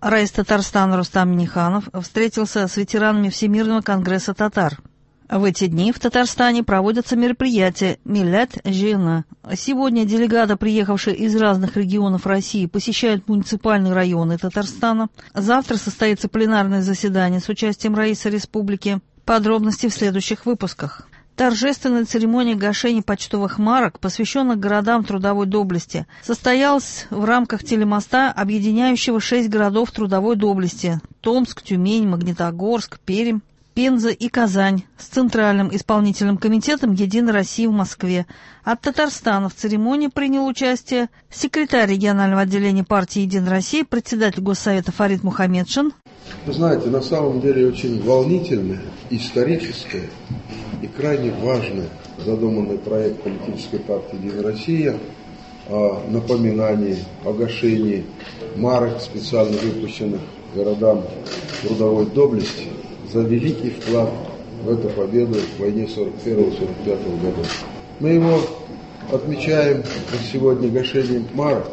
Раис Татарстана Рустам Минниханов встретился с ветеранами Всемирного конгресса татар. В эти дни в Татарстане проводятся мероприятия «Милләт Жиыны». Сегодня делегаты, приехавшие из разных регионов России, посещают муниципальные районы Татарстана. Завтра состоится пленарное заседание с участием Раиса Республики. Подробности в следующих выпусках. Торжественная церемония гашения почтовых марок, посвященных городам трудовой доблести, состоялась в рамках телемоста, объединяющего 6 городов трудовой доблести – Томск, Тюмень, Магнитогорск, Пермь, Пенза и Казань с Центральным исполнительным комитетом «Единой России» в Москве. От Татарстана в церемонии принял участие секретарь регионального отделения партии «Единая Россия», председатель Госсовета Фарид Мухаммедшин. Вы знаете, на самом деле очень волнительное, историческое и крайне важный задуманный проект политической партии «Единая Россия» о напоминании, о гашении марок, специально выпущенных городам трудовой доблести, за великий вклад в эту победу в войне 41-45 года. Мы его отмечаем сегодня гашением марок,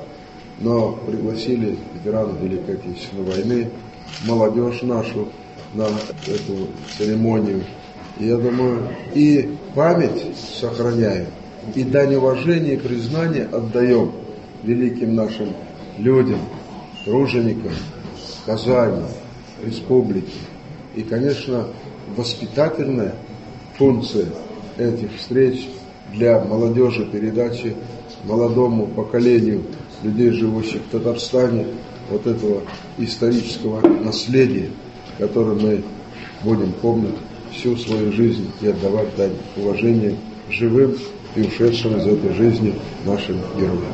но пригласили ветеранов Великой Отечественной войны, молодежь нашу на эту церемонию. И я думаю, и память сохраняем, и дань уважения и признания отдаем великим нашим людям, труженикам Казани, республики. И, конечно, воспитательная функция этих встреч для молодежи, передачи молодому поколению людей, живущих в Татарстане, вот этого исторического наследия, которое мы будем помнить всю свою жизнь и отдавать дань уважения живым и ушедшим из этой жизни нашим героям.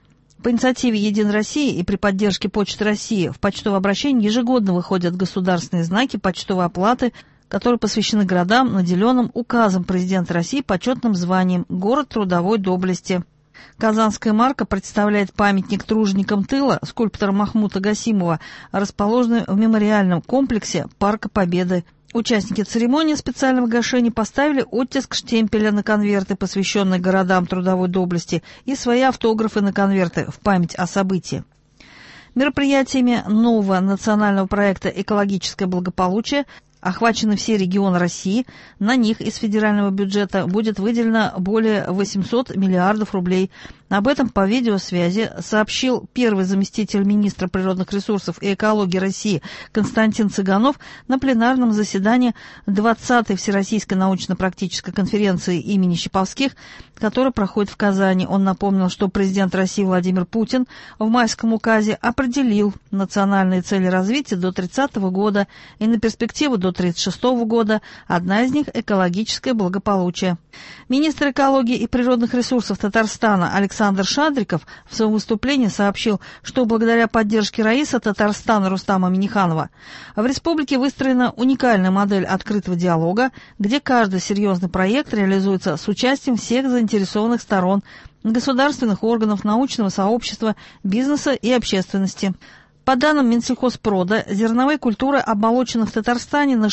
По инициативе «Единой России» и при поддержке Почты России в почтовое обращение ежегодно выходят государственные знаки почтовой оплаты, которые посвящены городам, наделенным указом президента России почетным званием «Город трудовой доблести». Казанская марка представляет памятник труженикам тыла скульптора Махмута Гасимова, расположенный в мемориальном комплексе Парка Победы. Участники церемонии специального гашения поставили оттиск штемпеля на конверты, посвященные городам трудовой доблести, и свои автографы на конверты в память о событии. Мероприятиями нового национального проекта «Экологическое благополучие» охвачены все регионы России. На них из федерального бюджета будет выделено более 800 миллиардов рублей. Об этом по видеосвязи сообщил первый заместитель министра природных ресурсов и экологии России Константин Цыганов на пленарном заседании 20-й Всероссийской научно-практической конференции имени Щипковских, которая проходит в Казани. Он напомнил, что президент России Владимир Путин в майском указе определил национальные цели развития до 30 года и на перспективу до 36 года. Одна из них – экологическое благополучие. Министр экологии и природных ресурсов Татарстана Александр Шадриков в своем выступлении сообщил, что благодаря поддержке Раиса Татарстана Рустама Минниханова в республике выстроена уникальная модель открытого диалога, где каждый серьезный проект реализуется с участием всех заинтересованных сторон, государственных органов, научного сообщества, бизнеса и общественности. По данным Минсельхозпрода, зерновые культуры обмолочены в Татарстане на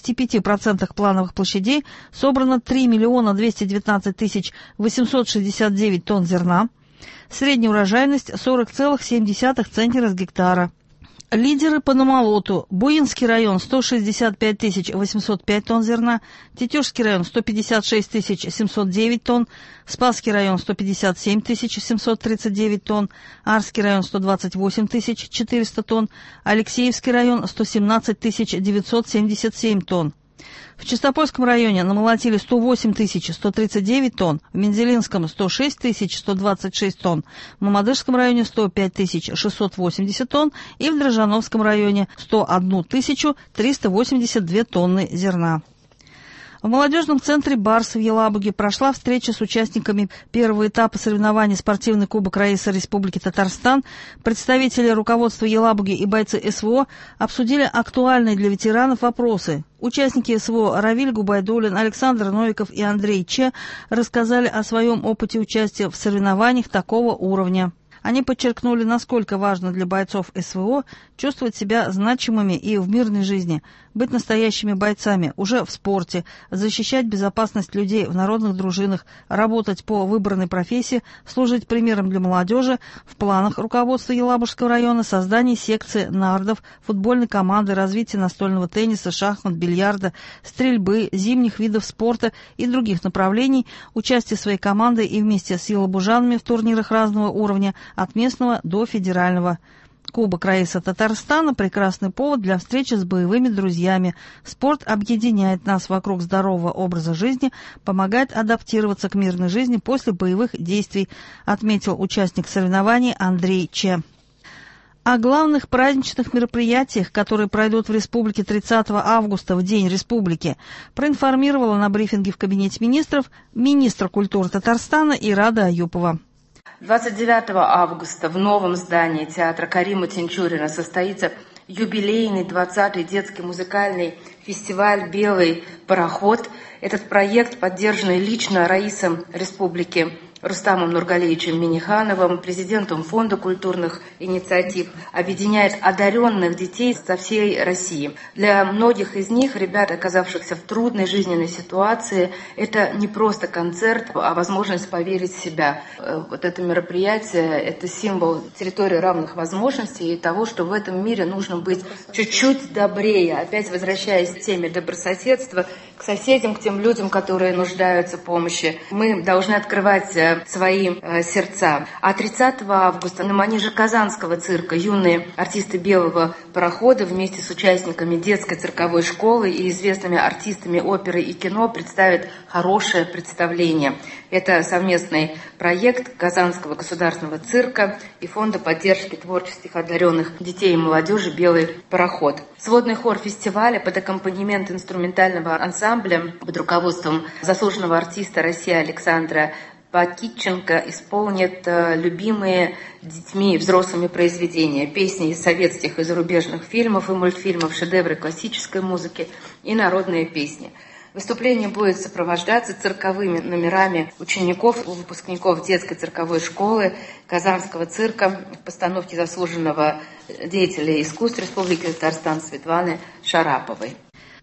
65% плановых площадей, собрано 3 219 869 тонн зерна, средняя урожайность 40,7 центнера с гектара. Лидеры по намолоту: Буинский район 165 805 тонн зерна, Тетюшский район 156 709 тонн, Спасский район 157 739 тонн, Арский район 128 400 тонн, Алексеевский район 117 977 тонн. В Чистопольском районе намолотили 108 139 тонн, в Мензелинском 106 126 тонн, в Мамадышском районе 105 680 тонн и в Дрожжановском районе 101 382 тонны зерна. В молодежном центре «Барс» в Елабуге прошла встреча с участниками первого этапа соревнований «Спортивный кубок Раиса Республики Татарстан». Представители руководства Елабуги и бойцы СВО обсудили актуальные для ветеранов вопросы. Участники СВО Равиль Губайдуллин, Александр Новиков и Андрей Че рассказали о своем опыте участия в соревнованиях такого уровня. Они подчеркнули, насколько важно для бойцов СВО чувствовать себя значимыми и в мирной жизни, быть настоящими бойцами уже в спорте, защищать безопасность людей в народных дружинах, работать по выбранной профессии, служить примером для молодежи. В планах руководства Елабужского района создание секции нардов, футбольной команды, развитие настольного тенниса, шахмат, бильярда, стрельбы, зимних видов спорта и других направлений, участие своей команды и вместе с елабужанами в турнирах разного уровня, от местного до федерального. Кубок Раиса Татарстана – прекрасный повод для встречи с боевыми друзьями. Спорт объединяет нас вокруг здорового образа жизни, помогает адаптироваться к мирной жизни после боевых действий, отметил участник соревнований Андрей Че. О главных праздничных мероприятиях, которые пройдут в республике 30 августа, в День республики, проинформировала на брифинге в Кабинете министров министр культуры Татарстана Ирада Аюпова. 29 августа в новом здании театра Карима Тинчурина состоится юбилейный 20-й детский музыкальный фестиваль «Белый пароход». Этот проект, поддержанный лично Раисом Республики Рустамом Нургалиевичем Минихановым, президентом Фонда культурных инициатив, объединяет одаренных детей со всей России. Для многих из них, ребят, оказавшихся в трудной жизненной ситуации, это не просто концерт, а возможность поверить в себя. Вот это мероприятие – это символ территории равных возможностей и того, что в этом мире нужно быть чуть-чуть добрее. Опять возвращаясь к теме добрососедства, к соседям, к тем людям, которые нуждаются в помощи, мы должны открывать свои сердца. А 30 августа на манеже Казанского цирка юные артисты «Белого парохода» вместе с участниками детской цирковой школы и известными артистами оперы и кино представят хорошее представление. Это совместный проект Казанского государственного цирка и Фонда поддержки творческих одаренных детей и молодежи «Белый пароход». Сводный хор фестиваля под аккомпанемент инструментального ансамбля под руководством заслуженного артиста России Александра Пакитченко исполнит любимые детьми и взрослыми произведения, песни из советских и зарубежных фильмов и мультфильмов, шедевры классической музыки и народные песни. Выступление будет сопровождаться цирковыми номерами учеников и выпускников детской цирковой школы Казанского цирка в постановке заслуженного деятеля искусств Республики Татарстан Светланы Шараповой.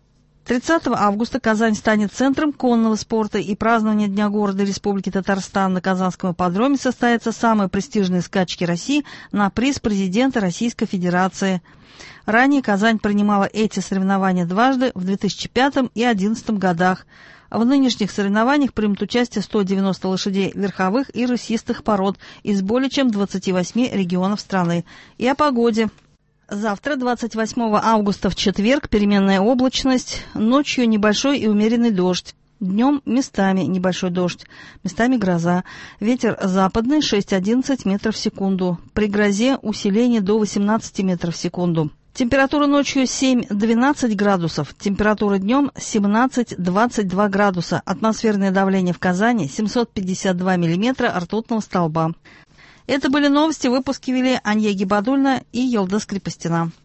30 августа Казань станет центром конного спорта, и празднование Дня города Республики Татарстан на Казанском ипподроме состоятся самые престижные скачки России на приз президента Российской Федерации. Ранее Казань принимала эти соревнования дважды в 2005 и 2011 годах. В нынешних соревнованиях примут участие 190 лошадей верховых и рысистых пород из более чем 28 регионов страны. И о погоде. Завтра, 28 августа, в четверг, переменная облачность, ночью небольшой и умеренный дождь. Днем местами небольшой дождь, местами гроза. Ветер западный 6-11 метров в секунду. При грозе усиление до 18 метров в секунду. Температура ночью 7-12 градусов, температура днем 17-22 градуса. Атмосферное давление в Казани 752 миллиметра ртутного столба. Это были новости, выпуски вели Анья Гибадульна и Елда Скрипостина.